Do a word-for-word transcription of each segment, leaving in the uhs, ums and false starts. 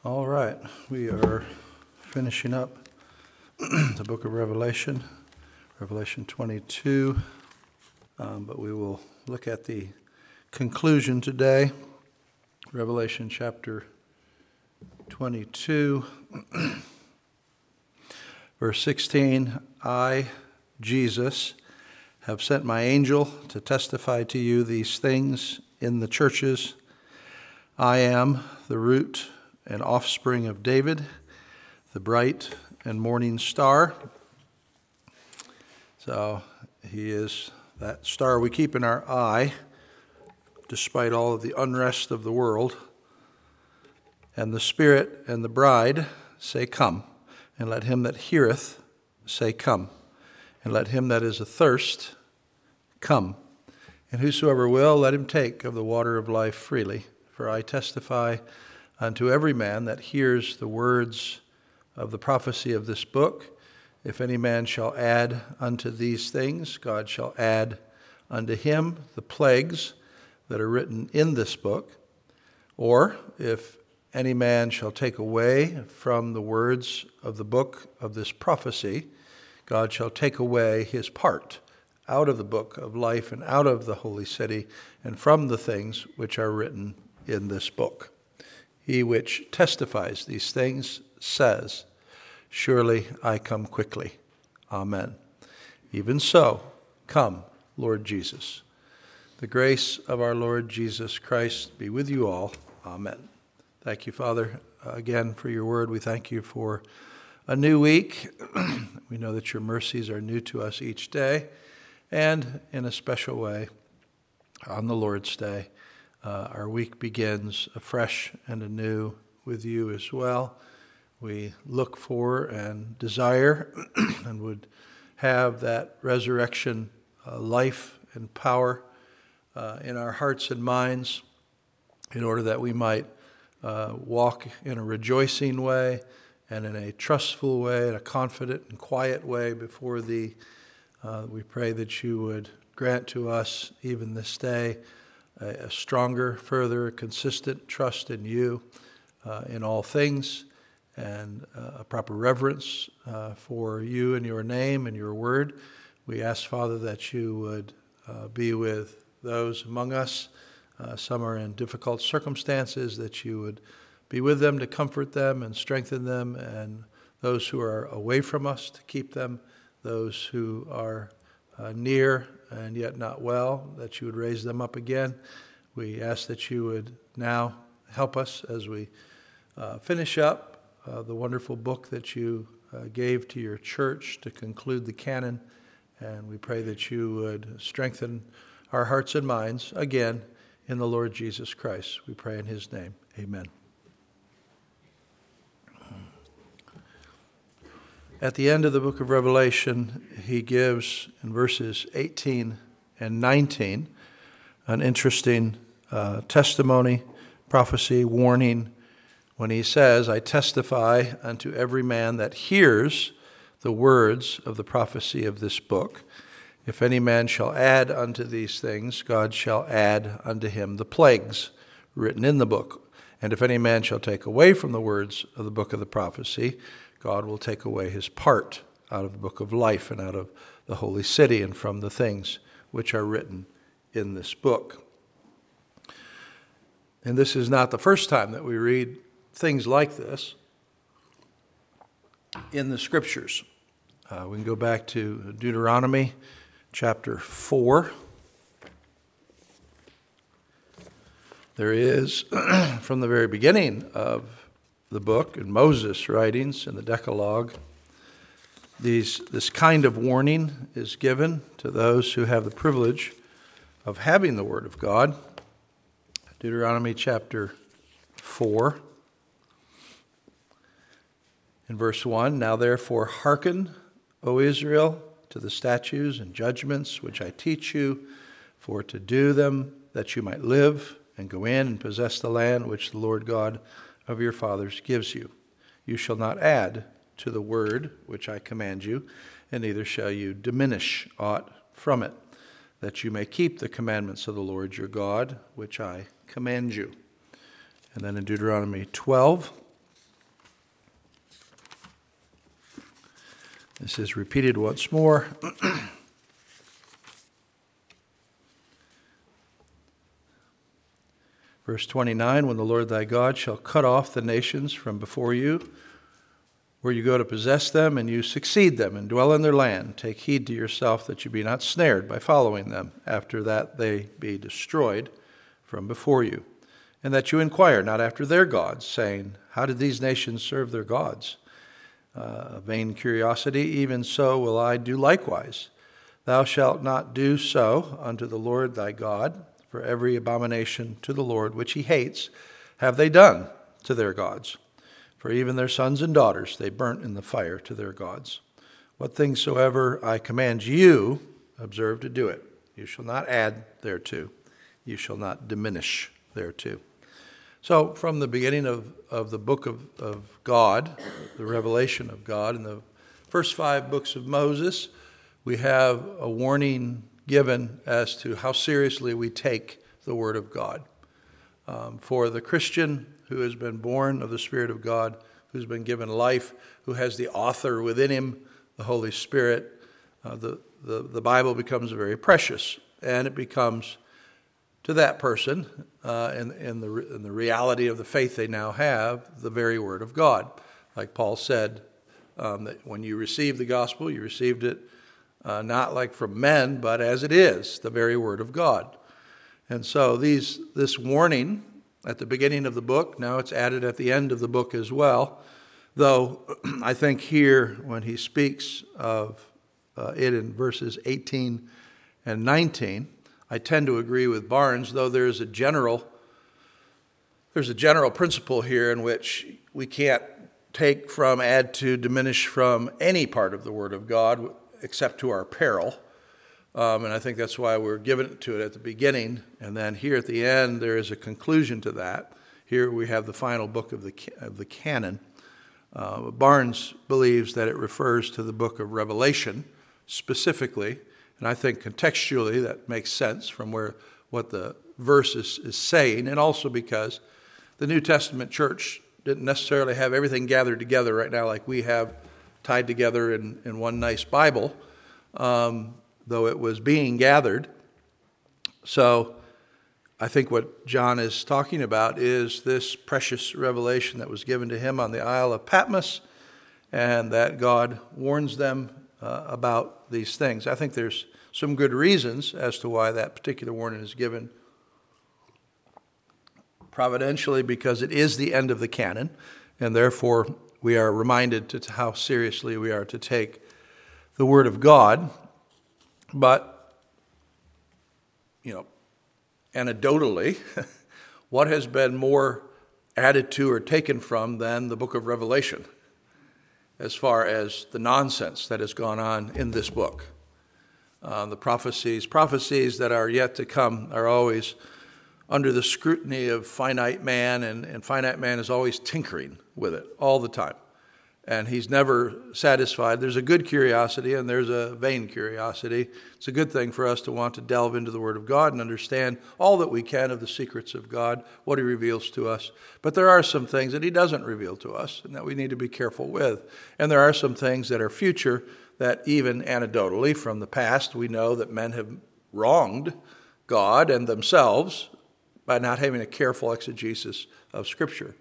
All right, we are finishing up the book of Revelation, Revelation twenty-two, um, but we will look at the conclusion today, Revelation chapter twenty-two, verse sixteen. I, Jesus, have sent my angel to testify to you these things in the churches. I am the root and offspring of David, the bright and morning star. So he is that star we keep in our eye, despite all of the unrest of the world. And the Spirit and the bride say, Come. And let him that heareth say, Come. And let him that is athirst come. And whosoever will, let him take of the water of life freely. For I testify unto every man that hears the words of the prophecy of this book, if any man shall add unto these things, God shall add unto him the plagues that are written in this book. Or if any man shall take away from the words of the book of this prophecy, God shall take away his part out of the book of life and out of the holy city and from the things which are written in this book. He which testifies these things says, Surely I come quickly. Amen. Even so, come, Lord Jesus. The grace of our Lord Jesus Christ be with you all. Amen. Thank you, Father, uh, again for your word. We thank you for a new week. We know that your mercies are new to us each day, and in a special way, on the Lord's Day, uh, our week begins afresh and anew with you as well. We look for and desire and would have that resurrection uh, life and power uh, in our hearts and minds in order that we might uh, walk in a rejoicing way and in a trustful way, in a confident and quiet way before thee. Uh, we pray that you would grant to us even this day a, a stronger, further, consistent trust in you uh, in all things, and uh, a proper reverence uh, for you and your name and your word. We ask, Father, that you would uh, be with those among us. Uh, some are in difficult circumstances, that you would be with them to comfort them and strengthen them, and those who are away from us to keep them, those who are uh, near and yet not well, that you would raise them up again. We ask that you would now help us as we uh, finish up uh, the wonderful book that you uh, gave to your church to conclude the canon, and we pray that you would strengthen our hearts and minds again in the Lord Jesus Christ. We pray in his name. Amen. At the end of the book of Revelation, he gives, in verses eighteen and nineteen, an interesting uh, testimony, prophecy, warning, when he says, I testify unto every man that hears the words of the prophecy of this book. If any man shall add unto these things, God shall add unto him the plagues written in the book. And if any man shall take away from the words of the book of the prophecy, God will take away his part out of the book of life and out of the holy city and from the things which are written in this book. And this is not the first time that we read things like this in the scriptures. Uh, we can go back to Deuteronomy chapter four. There is, from the very beginning of the book, in Moses' writings, in the Decalogue, these, this kind of warning is given to those who have the privilege of having the Word of God. Deuteronomy chapter four, in verse one, Now therefore hearken, O Israel, to the statutes and judgments which I teach you, for to do them that you might live and go in and possess the land which the Lord God of your fathers gives you. You shall not add to the word which I command you, and neither shall you diminish aught from it, that you may keep the commandments of the Lord your God, which I command you. And then in Deuteronomy twelve, This is repeated once more. Verse twenty-nine, when the Lord thy God shall cut off the nations from before you, where you go to possess them, and you succeed them and dwell in their land, take heed to yourself that you be not snared by following them, after that they be destroyed from before you, and that you inquire not after their gods, saying, how did these nations serve their gods? Uh, vain curiosity, even so will I do likewise. Thou shalt not do so unto the Lord thy God, for every abomination to the Lord which he hates have they done to their gods. For even their sons and daughters they burnt in the fire to their gods. What things soever I command you, observe to do it. You shall not add thereto. You shall not diminish thereto. So from the beginning of, of the book of, of God, the revelation of God, in the first five books of Moses, we have a warning given as to how seriously we take the Word of God. Um, for the Christian who has been born of the Spirit of God, who's been given life, who has the author within him, the Holy Spirit, uh, the, the, the Bible becomes very precious, and it becomes to that person, uh, in, in, the, in the reality of the faith they now have, the very Word of God. Like Paul said, um, that when you received the gospel, you received it uh, not like from men, but as it is, the very Word of God. And so these this warning at the beginning of the book, now it's added at the end of the book as well, though I think here when he speaks of uh, it in verses eighteen and nineteen, I tend to agree with Barnes, though there's a general there's a general principle here in which we can't take from, add to, diminish from any part of the Word of God except to our peril. Um, and I think that's why we're given to it at the beginning. And then here at the end, there is a conclusion to that. Here we have the final book of the of the canon. Uh, Barnes believes that it refers to the book of Revelation specifically. And I think contextually that makes sense from where what the verse is, is saying, and also because the New Testament church didn't necessarily have everything gathered together right now like we have tied together in, in one nice Bible, um, though it was being gathered. So I think what John is talking about is this precious revelation that was given to him on the Isle of Patmos, and that God warns them uh, about these things. I think there's some good reasons as to why that particular warning is given providentially, because it is the end of the canon, and therefore we are reminded to how seriously we are to take the Word of God. But, you know, anecdotally, what has been more added to or taken from than the book of Revelation as far as the nonsense that has gone on in this book? Uh, the prophecies, prophecies that are yet to come are always under the scrutiny of finite man, and, and finite man is always tinkering with it all the time. And he's never satisfied. There's a good curiosity and there's a vain curiosity. It's a good thing for us to want to delve into the Word of God and understand all that we can of the secrets of God, what He reveals to us. But there are some things that He doesn't reveal to us and that we need to be careful with. And there are some things that are future that even anecdotally from the past, we know that men have wronged God and themselves by not having a careful exegesis of Scripture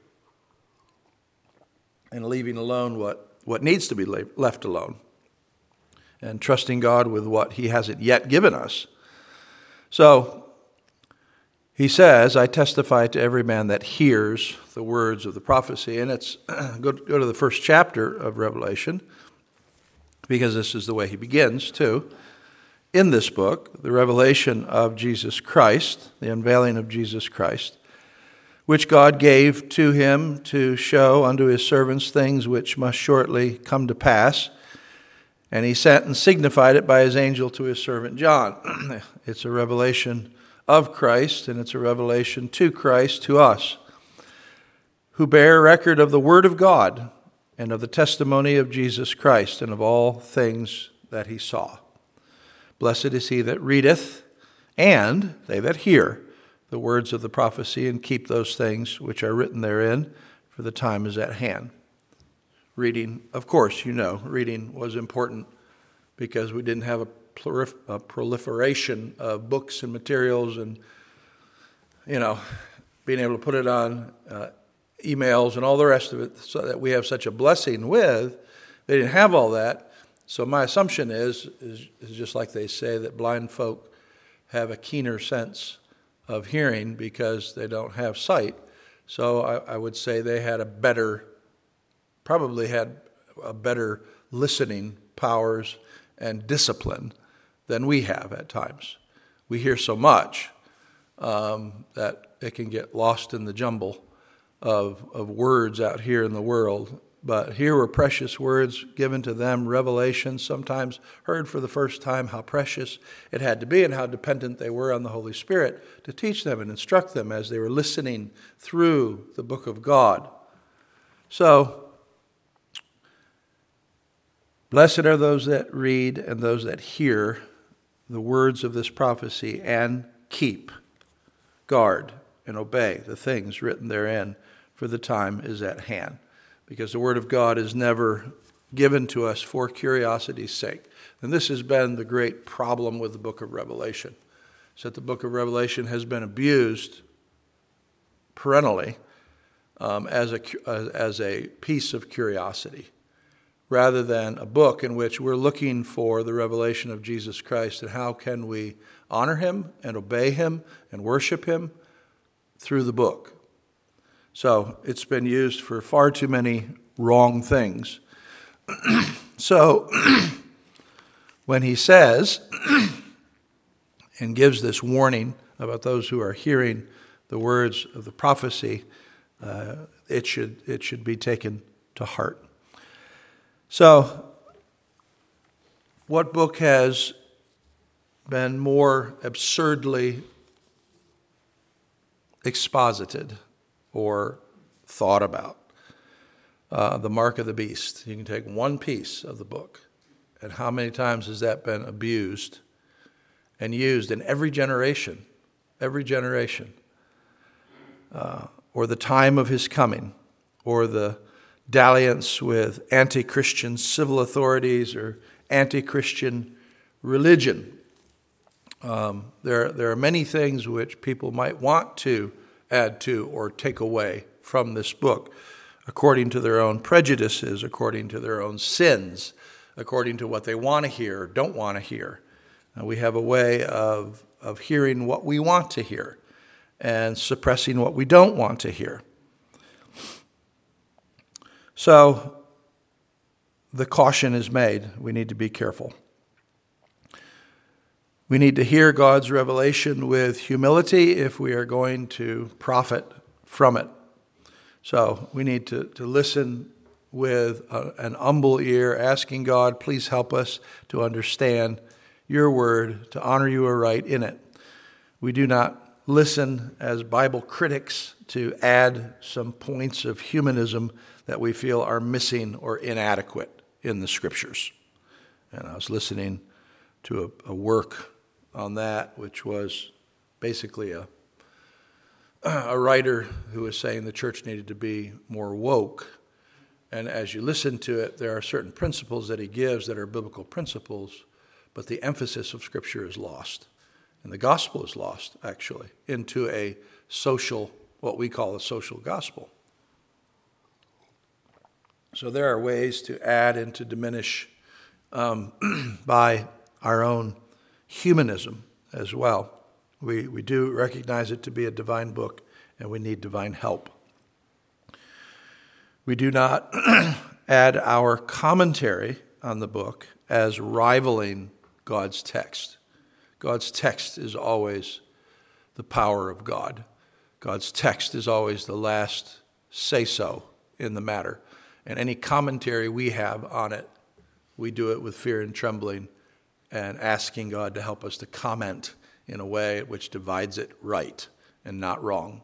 and leaving alone what, what needs to be left alone, and trusting God with what He hasn't yet given us. So he says, I testify to every man that hears the words of the prophecy. And it's go, go to the first chapter of Revelation, because this is the way he begins too. In this book, the revelation of Jesus Christ, the unveiling of Jesus Christ, which God gave to him to show unto his servants things which must shortly come to pass. And he sent and signified it by his angel to his servant John. It's a revelation of Christ, and it's a revelation to Christ, to us, who bear record of the word of God and of the testimony of Jesus Christ and of all things that he saw. Blessed is he that readeth, and they that hear the words of the prophecy, and keep those things which are written therein, for the time is at hand. reading, of course, you know, reading was important because we didn't have a, prolif- a proliferation of books and materials and, you know, being able to put it on uh, emails and all the rest of it so that we have such a blessing with. They didn't have all that. So my assumption is, is, is just like they say that blind folk have a keener sense of hearing because they don't have sight. So I, I would say they had a better, probably had a better listening powers and discipline than we have at times. We hear so much um, that it can get lost in the jumble of, of words out here in the world. But here were precious words given to them, revelation, sometimes heard for the first time how precious it had to be and how dependent they were on the Holy Spirit to teach them and instruct them as they were listening through the book of God. So, blessed are those that read and those that hear the words of this prophecy and keep, guard, and obey the things written therein, for the time is at hand. Because the Word of God is never given to us for curiosity's sake. And this has been the great problem with the book of Revelation. Is that the book of Revelation has been abused perennially um, as a, uh, as a piece of curiosity, rather than a book in which we're looking for the revelation of Jesus Christ and how can we honor him and obey him and worship him through the book. So it's been used for far too many wrong things. So when he says and gives this warning about those who are hearing the words of the prophecy, uh, it should it should be taken to heart. So what book has been more absurdly exposited or thought about? Uh, the Mark of the Beast. You can take one piece of the book, and how many times has that been abused and used in every generation, every generation, uh, or the time of his coming, or the dalliance with anti-Christian civil authorities or anti-Christian religion. Um, there, there are many things which people might want to add to or take away from this book, according to their own prejudices, according to their own sins, according to what they want to hear or don't want to hear. And we have a way of, of hearing what we want to hear and suppressing what we don't want to hear. So the caution is made. We need to be careful. We need to hear God's revelation with humility if we are going to profit from it. So we need to, to listen with a, an humble ear, asking God, please help us to understand your word, to honor you aright in it. We do not listen as Bible critics to add some points of humanism that we feel are missing or inadequate in the scriptures. And I was listening to a, a work on that, which was basically a a writer who was saying the church needed to be more woke. And as you listen to it, there are certain principles that he gives that are biblical principles, but the emphasis of Scripture is lost. And the gospel is lost, actually, into a social, what we call a social gospel. So there are ways to add and to diminish um, by our own humanism as well. We we do recognize it to be a divine book, and we need divine help. We do not add our commentary on the book as rivaling God's text. God's text is always the power of God. God's text is always the last say-so in the matter. And any commentary we have on it, we do it with fear and trembling and asking God to help us to comment in a way which divides it right and not wrong.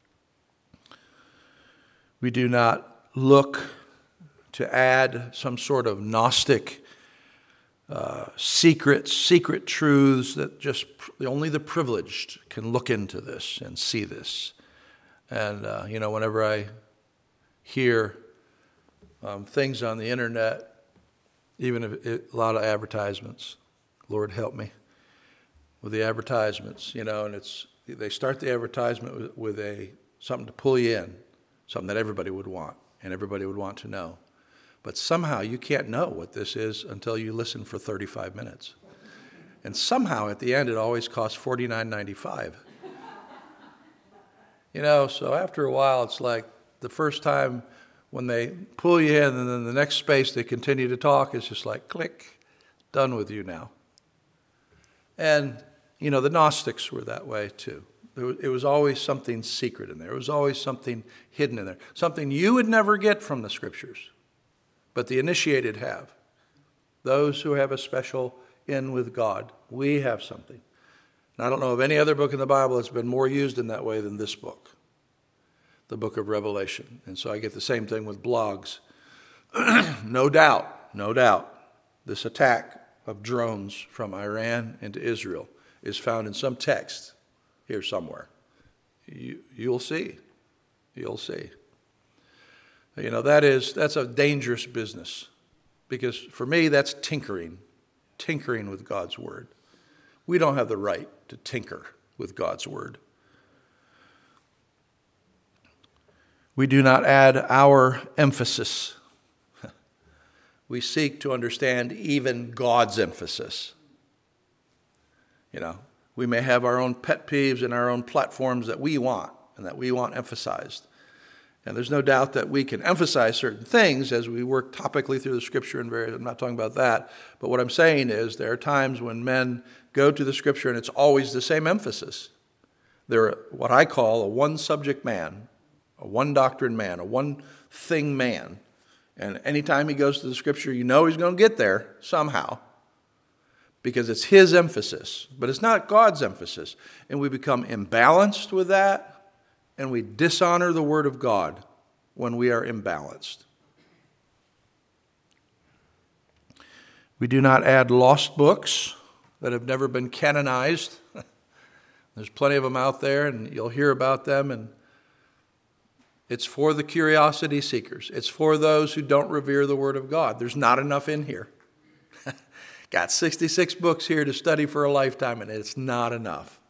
We do not look to add some sort of Gnostic uh, secrets, secret truths that just only the privileged can look into this and see this. And, uh, you know, whenever I hear um, things on the internet, even if it, a lot of advertisements. Lord help me with the advertisements, you know, and it's they start the advertisement with, with a something to pull you in, something that everybody would want and everybody would want to know. But somehow you can't know what this is until you listen for thirty-five minutes. And somehow at the end it always costs forty-nine ninety-five. You know, so after a while it's like the first time when they pull you in and then the next space they continue to talk, it's just like click, done with you now. And, you know, the Gnostics were that way too. It was always something secret in there. It was always something hidden in there. Something you would never get from the Scriptures, but the initiated have. Those who have a special in with God, we have something. And I don't know of any other book in the Bible that's been more used in that way than this book, the book of Revelation. And so I get the same thing with blogs. No doubt, no doubt, this attack of drones from Iran into Israel is found in some text here somewhere. You, you'll see. You'll see. You know, that is, that's a dangerous business because for me, that's tinkering, tinkering with God's word. We don't have the right to tinker with God's word. We do not add our emphasis. We seek to understand even God's emphasis. You know, we may have our own pet peeves and our own platforms that we want and that we want emphasized. And there's no doubt that we can emphasize certain things as we work topically through the Scripture and various, I'm not talking about that. But what I'm saying is there are times when men go to the Scripture and it's always the same emphasis. They're what I call a one-subject man, a one-doctrine man, a one-thing man. And anytime he goes to the Scripture, you know he's going to get there somehow because it's his emphasis, but it's not God's emphasis. And we become imbalanced with that, and we dishonor the Word of God when we are imbalanced. We do not add lost books that have never been canonized. There's plenty of them out there, and you'll hear about them, and it's for the curiosity seekers. It's for those who don't revere the Word of God. There's not enough in here. Got sixty-six books here to study for a lifetime, and it's not enough.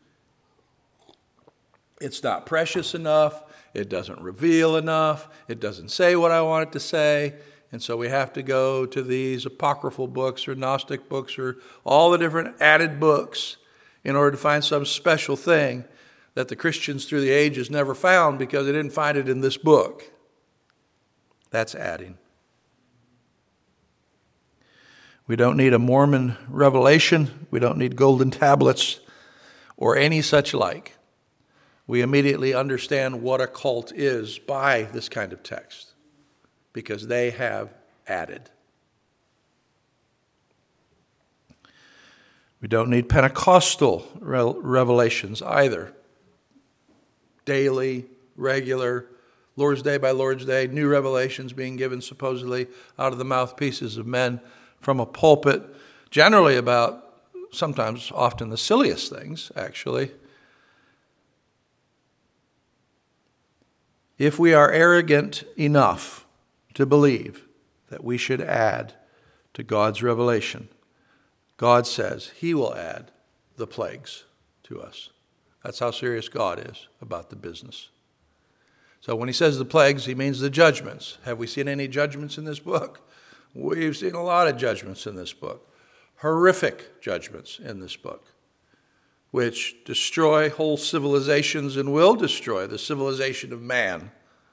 It's not precious enough. It doesn't reveal enough. It doesn't say what I want it to say. And so we have to go to these apocryphal books or Gnostic books or all the different added books in order to find some special thing that the Christians through the ages never found because they didn't find it in this book. That's adding. We don't need a Mormon revelation. We don't need golden tablets or any such like. We immediately understand what a cult is by this kind of text because they have added. We don't need Pentecostal re- revelations either. Daily, regular, Lord's Day by Lord's Day, new revelations being given supposedly out of the mouthpieces of men from a pulpit, generally about, sometimes often the silliest things, actually. If we are arrogant enough to believe that we should add to God's revelation, God says He will add the plagues to us. That's how serious God is about the business. So when He says the plagues, He means the judgments. Have we seen any judgments in this book? We've seen a lot of judgments in this book. Horrific judgments in this book, which destroy whole civilizations and will destroy the civilization of man.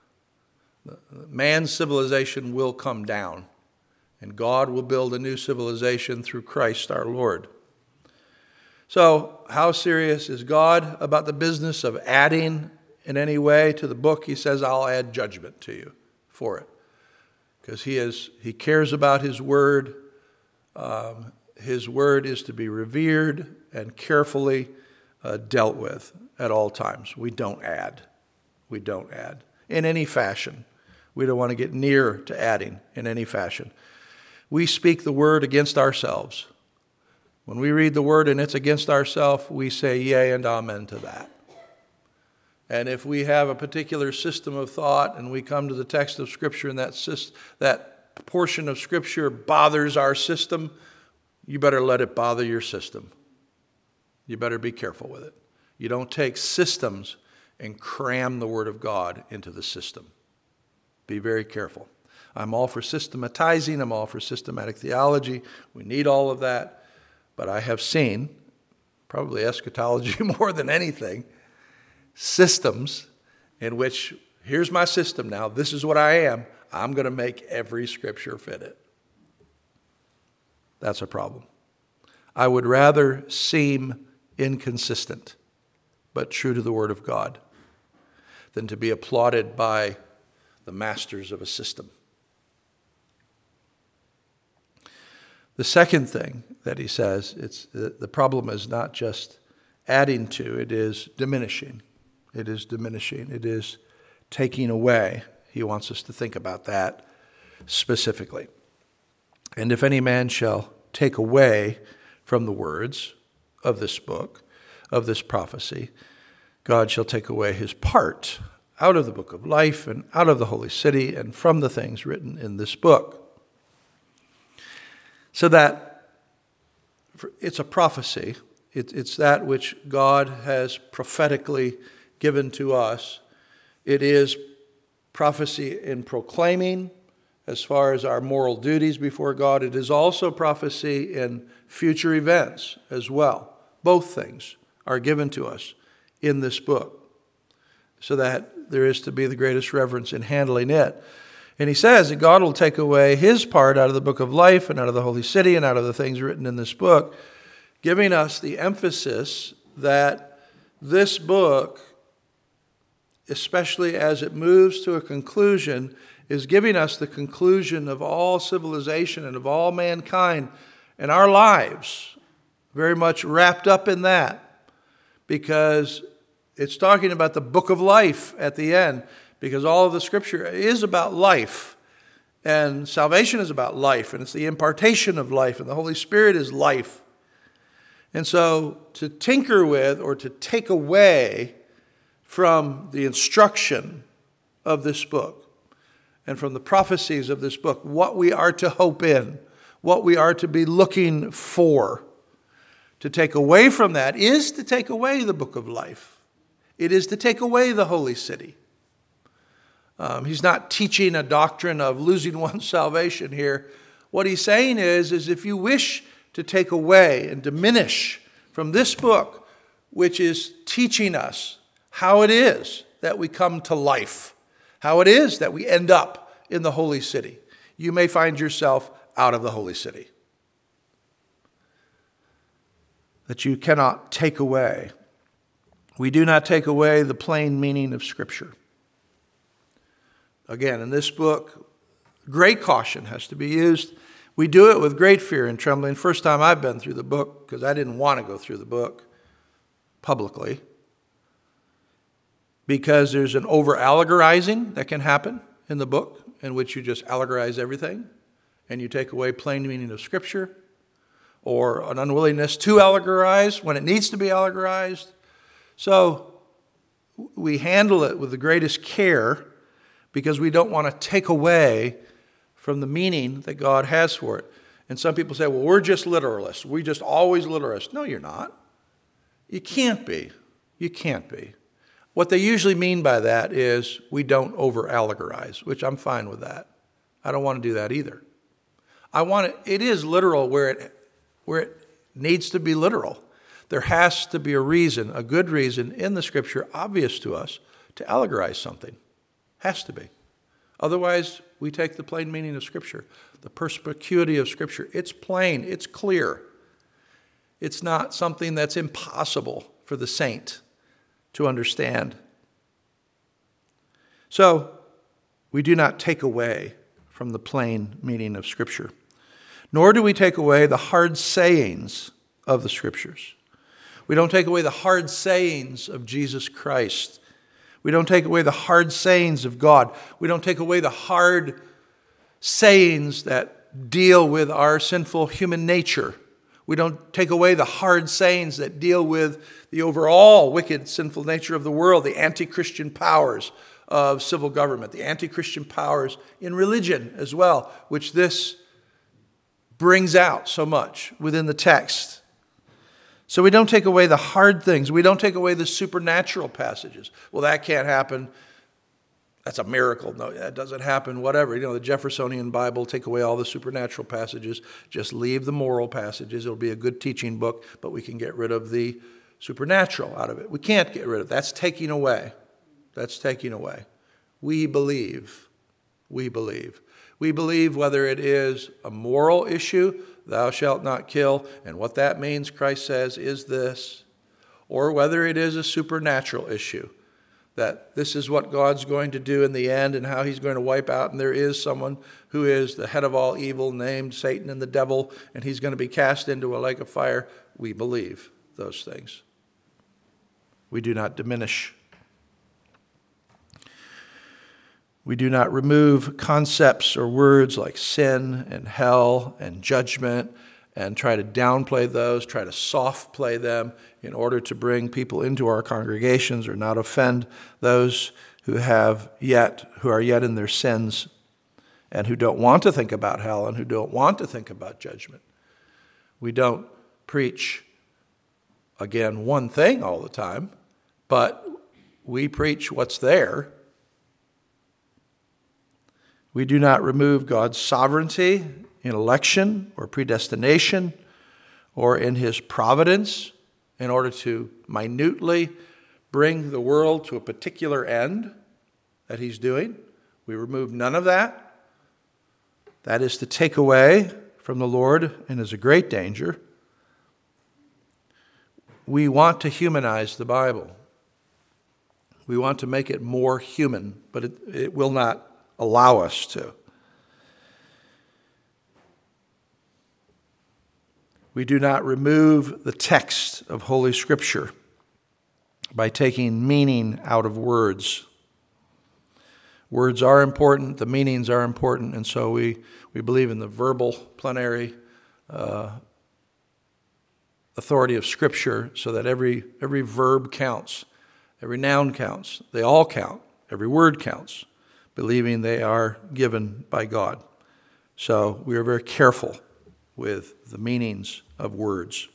Man's civilization will come down, and God will build a new civilization through Christ our Lord. So, how serious is God about the business of adding in any way to the book? He says, I'll add judgment to you for it. Because he is, he cares about His word. Um, his word is to be revered and carefully uh, dealt with at all times. We don't add. We don't add in any fashion. We don't want to get near to adding in any fashion. We speak the word against ourselves. When we read the word and it's against ourselves, we say yea and amen to that. And if we have a particular system of thought and we come to the text of Scripture and that, syst- that portion of Scripture bothers our system, you better let it bother your system. You better be careful with it. You don't take systems and cram the Word of God into the system. Be very careful. I'm all for systematizing. I'm all for systematic theology. We need all of that. But I have seen, probably eschatology more than anything, systems in which, here's my system now. This is what I am. I'm going to make every Scripture fit it. That's a problem. I would rather seem inconsistent, but true to the Word of God, than to be applauded by the masters of a system. The second thing that he says, it's the problem is not just adding to, it is diminishing. It is diminishing. It is taking away. He wants us to think about that specifically. And if any man shall take away from the words of this book, of this prophecy, God shall take away his part out of the book of life and out of the holy city and from the things written in this book. So that it's a prophecy. It, it's that which God has prophetically given to us. It is prophecy in proclaiming as far as our moral duties before God. It is also prophecy in future events as well. Both things are given to us in this book, so that there is to be the greatest reverence in handling it. And he says that God will take away his part out of the book of life and out of the holy city and out of the things written in this book, giving us the emphasis that this book, especially as it moves to a conclusion, is giving us the conclusion of all civilization and of all mankind and our lives, very much wrapped up in that, because it's talking about the book of life at the end, because all of the Scripture is about life, and salvation is about life, and it's the impartation of life, and the Holy Spirit is life. And so to tinker with or to take away from the instruction of this book and from the prophecies of this book what we are to hope in, what we are to be looking for, to take away from that is to take away the book of life. It is to take away the holy city. Um, he's not teaching a doctrine of losing one's salvation here. What he's saying is, is if you wish to take away and diminish from this book, which is teaching us how it is that we come to life, how it is that we end up in the holy city, you may find yourself out of the holy city. That you cannot take away. We do not take away the plain meaning of Scripture. Again, in this book, great caution has to be used. We do it with great fear and trembling. First time I've been through the book, because I didn't want to go through the book publicly, because there's an over-allegorizing that can happen in the book, in which you just allegorize everything, and you take away plain meaning of Scripture, or an unwillingness to allegorize when it needs to be allegorized. So we handle it with the greatest care, because we don't want to take away from the meaning that God has for it. And some people say, well, we're just literalists. We just always literalists. No, you're not. You can't be. You can't be. What they usually mean by that is we don't over-allegorize, which I'm fine with that. I don't want to do that either. I want it, it is literal where it, where it needs to be literal. There has to be a reason, a good reason in the Scripture, obvious to us, to allegorize something. Has to be. Otherwise, we take the plain meaning of Scripture, the perspicuity of Scripture. It's plain. It's clear. It's not something that's impossible for the saint to understand. So, we do not take away from the plain meaning of Scripture, nor do we take away the hard sayings of the Scriptures. We don't take away the hard sayings of Jesus Christ. We don't take away the hard sayings of God. We don't take away the hard sayings that deal with our sinful human nature. We don't take away the hard sayings that deal with the overall wicked, sinful nature of the world, the anti-Christian powers of civil government, the anti-Christian powers in religion as well, which this brings out so much within the text. So we don't take away the hard things. We don't take away the supernatural passages. Well, that can't happen. That's a miracle. No, that doesn't happen, whatever. You know, the Jeffersonian Bible, take away all the supernatural passages. Just leave the moral passages. It'll be a good teaching book, but we can get rid of the supernatural out of it. We can't get rid of it. That's taking away. That's taking away. We believe. We believe. We believe whether it is a moral issue, thou shalt not kill, and what that means, Christ says, is this, or whether it is a supernatural issue, that this is what God's going to do in the end and how he's going to wipe out, and there is someone who is the head of all evil named Satan and the devil, and he's going to be cast into a lake of fire. We believe those things. We do not diminish. We do not remove concepts or words like sin and hell and judgment and try to downplay those, try to soft play them in order to bring people into our congregations or not offend those who have yet, who are yet in their sins and who don't want to think about hell and who don't want to think about judgment. We don't preach, again, one thing all the time, but we preach what's there. We do not remove God's sovereignty in election or predestination or in his providence in order to minutely bring the world to a particular end that he's doing. We remove none of that. That is to take away from the Lord and is a great danger. We want to humanize the Bible. We want to make it more human, but it, it will not allow us to. We do not remove the text of Holy Scripture by taking meaning out of words. Words are important, the meanings are important, and so we, we believe in the verbal plenary uh, authority of Scripture so that every, every verb counts, every noun counts, they all count, every word counts, believing they are given by God. So we are very careful with the meanings of words.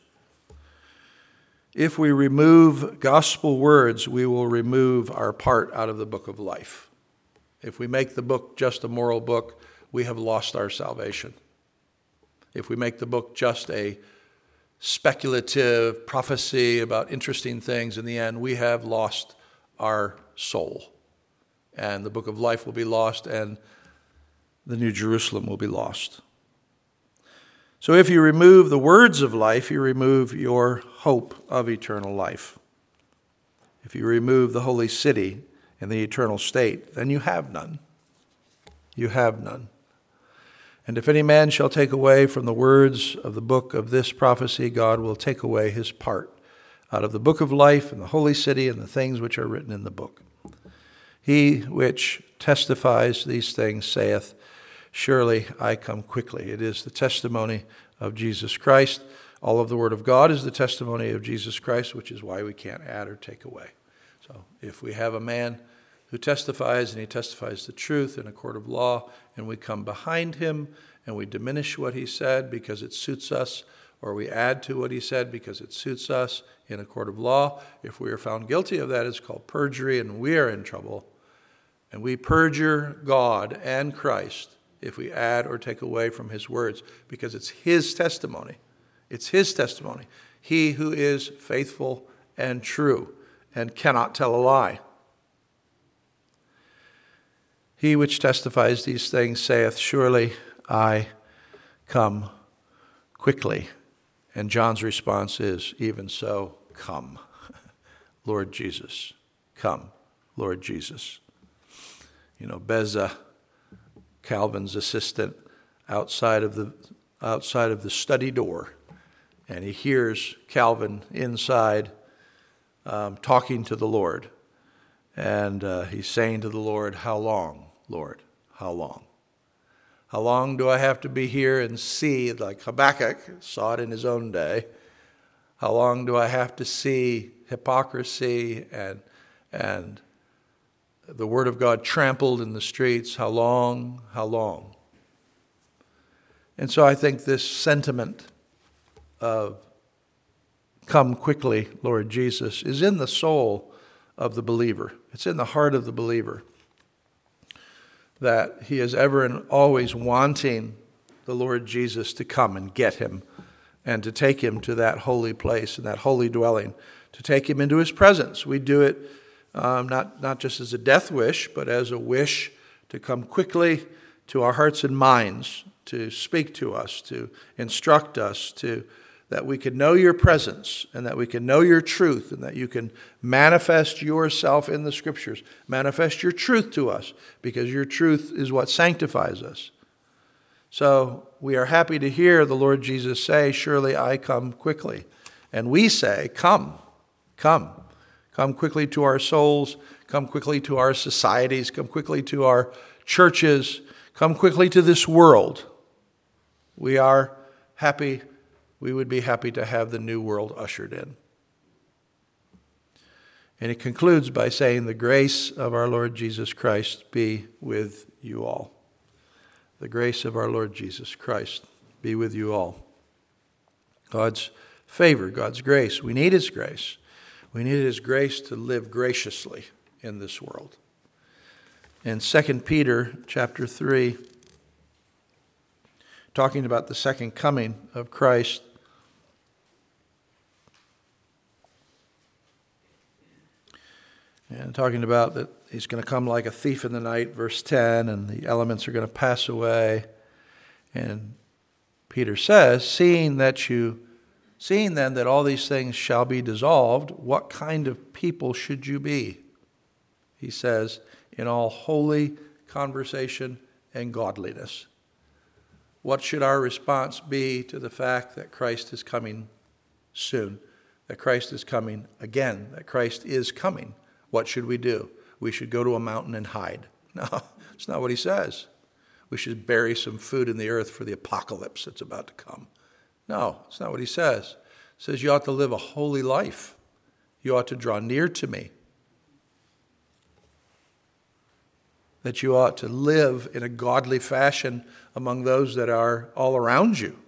If we remove gospel words, we will remove our part out of the book of life. If we make the book just a moral book, we have lost our salvation. If we make the book just a speculative prophecy about interesting things, in the end, we have lost our soul. And the book of life will be lost, and the New Jerusalem will be lost. So if you remove the words of life, you remove your hope of eternal life. If you remove the holy city and the eternal state, then you have none. You have none. And if any man shall take away from the words of the book of this prophecy, God will take away his part out of the book of life and the holy city and the things which are written in the book. He which testifies these things saith, surely I come quickly. It is the testimony of Jesus Christ. All of the Word of God is the testimony of Jesus Christ, which is why we can't add or take away. So if we have a man who testifies, and he testifies the truth in a court of law, and we come behind him and we diminish what he said because it suits us, or we add to what he said because it suits us in a court of law, if we are found guilty of that, it's called perjury, and we are in trouble. And we perjure God and Christ if we add or take away from his words, because it's his testimony. It's his testimony. He who is faithful and true and cannot tell a lie. He which testifies these things saith, surely I come quickly. And John's response is, even so, come, Lord Jesus. Come, Lord Jesus. You know, Beza, Calvin's assistant, outside of the outside of the study door, and he hears Calvin inside um, talking to the Lord, and uh, he's saying to the Lord, "How long, Lord? How long? How long do I have to be here and see, like Habakkuk saw it in his own day? How long do I have to see hypocrisy and and the Word of God trampled in the streets? How long? How long? And so I think this sentiment of come quickly, Lord Jesus, is in the soul of the believer. It's in the heart of the believer, that he is ever and always wanting the Lord Jesus to come and get him and to take him to that holy place and that holy dwelling, to take him into his presence. We do it um, not, not just as a death wish, but as a wish to come quickly to our hearts and minds, to speak to us, to instruct us, to that we can know your presence and that we can know your truth and that you can manifest yourself in the Scriptures. Manifest your truth to us, because your truth is what sanctifies us. So we are happy to hear the Lord Jesus say, surely I come quickly. And we say, come, come. Come quickly to our souls. Come quickly to our societies. Come quickly to our churches. Come quickly to this world. We are happy. We would be happy to have the new world ushered in. And it concludes by saying, the grace of our Lord Jesus Christ be with you all. The grace of our Lord Jesus Christ be with you all. God's favor, God's grace. We need his grace. We need his grace to live graciously in this world. In Second Peter chapter three, talking about the second coming of Christ, and talking about that he's going to come like a thief in the night, verse ten, and the elements are going to pass away. And Peter says, seeing that you, seeing then that all these things shall be dissolved, what kind of people should you be? He says, in all holy conversation and godliness. What should our response be to the fact that Christ is coming soon, that Christ is coming again, that Christ is coming? What should we do? We should go to a mountain and hide. No, it's not what he says. We should bury some food in the earth for the apocalypse that's about to come. No, it's not what he says. He says you ought to live a holy life. You ought to draw near to me. That you ought to live in a godly fashion among those that are all around you.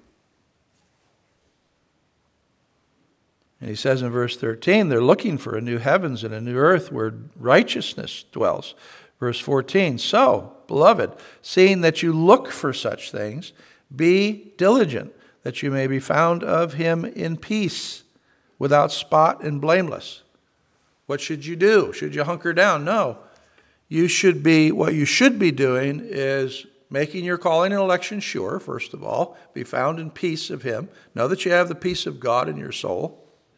And he says in verse thirteen, they're looking for a new heavens and a new earth where righteousness dwells. Verse fourteen, so, beloved, seeing that you look for such things, be diligent, that you may be found of him in peace, without spot and blameless. What should you do? Should you hunker down? No. You should be, what you should be doing is making your calling and election sure, first of all. Be found in peace of him. Know that you have the peace of God in your soul.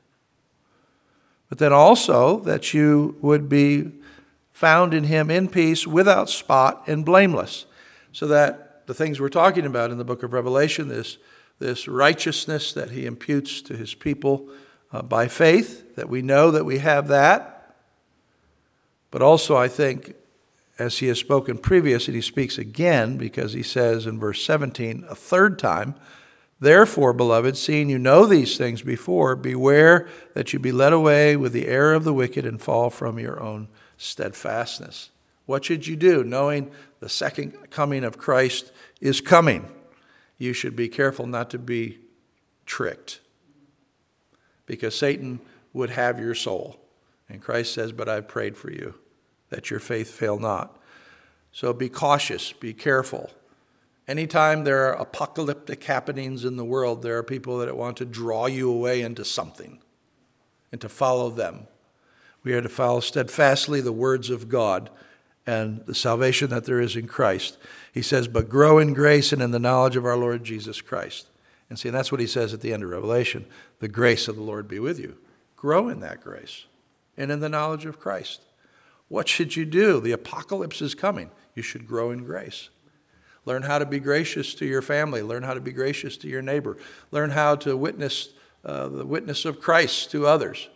But then also that you would be found in him in peace, without spot and blameless. So that the things we're talking about in the book of Revelation, this, this righteousness that he imputes to his people uh, by faith, that we know that we have that. But also I think, as he has spoken previous, and he speaks again, because he says in verse seventeen, a third time, therefore, beloved, seeing you know these things before, beware that you be led away with the error of the wicked and fall from your own steadfastness. What should you do, knowing the second coming of Christ is coming? You should be careful not to be tricked, because Satan would have your soul. And Christ says, but I've prayed for you, that your faith fail not. So be cautious, be careful. Anytime there are apocalyptic happenings in the world, there are people that want to draw you away into something and to follow them. We are to follow steadfastly the words of God and the salvation that there is in Christ. He says, but grow in grace and in the knowledge of our Lord Jesus Christ. And see, that's what he says at the end of Revelation. The grace of the Lord be with you. Grow in that grace and in the knowledge of Christ. What should you do? The apocalypse is coming. You should grow in grace. Learn how to be gracious to your family. Learn how to be gracious to your neighbor. Learn how to witness uh, the witness of Christ to others.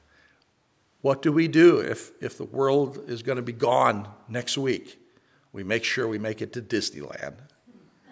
What do we do if, if the world is going to be gone next week? We make sure we make it to Disneyland.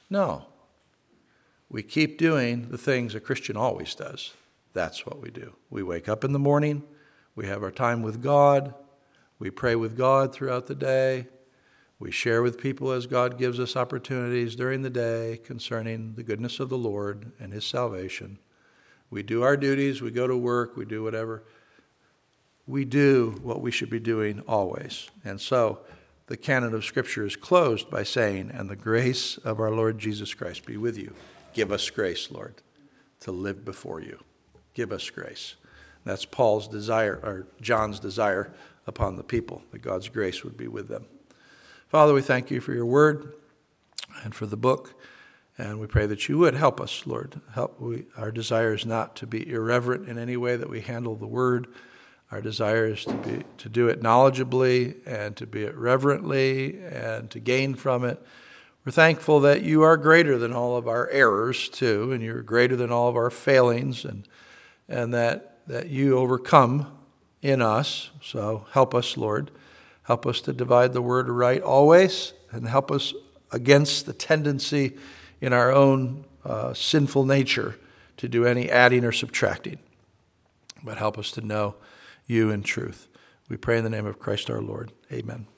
No. We keep doing the things a Christian always does. That's what we do. We wake up in the morning. We have our time with God. We pray with God throughout the day. We share with people as God gives us opportunities during the day concerning the goodness of the Lord and his salvation. We do our duties. We go to work. We do whatever. We do what we should be doing always. And so the canon of Scripture is closed by saying, and the grace of our Lord Jesus Christ be with you. Give us grace, Lord, to live before you. Give us grace. That's Paul's desire, or John's desire upon the people, that God's grace would be with them. Father, we thank you for your word and for the book, and we pray that you would help us, Lord. Help. We, our desire is not to be irreverent in any way that we handle the word. Our desire is to be to do it knowledgeably and to be it reverently and to gain from it. We're thankful that you are greater than all of our errors, too, and you're greater than all of our failings, and and that, that you overcome in us. So help us, Lord. Help us to divide the word right always, and help us against the tendency in our own uh, sinful nature to do any adding or subtracting. But help us to know you in truth. We pray in the name of Christ our Lord. Amen.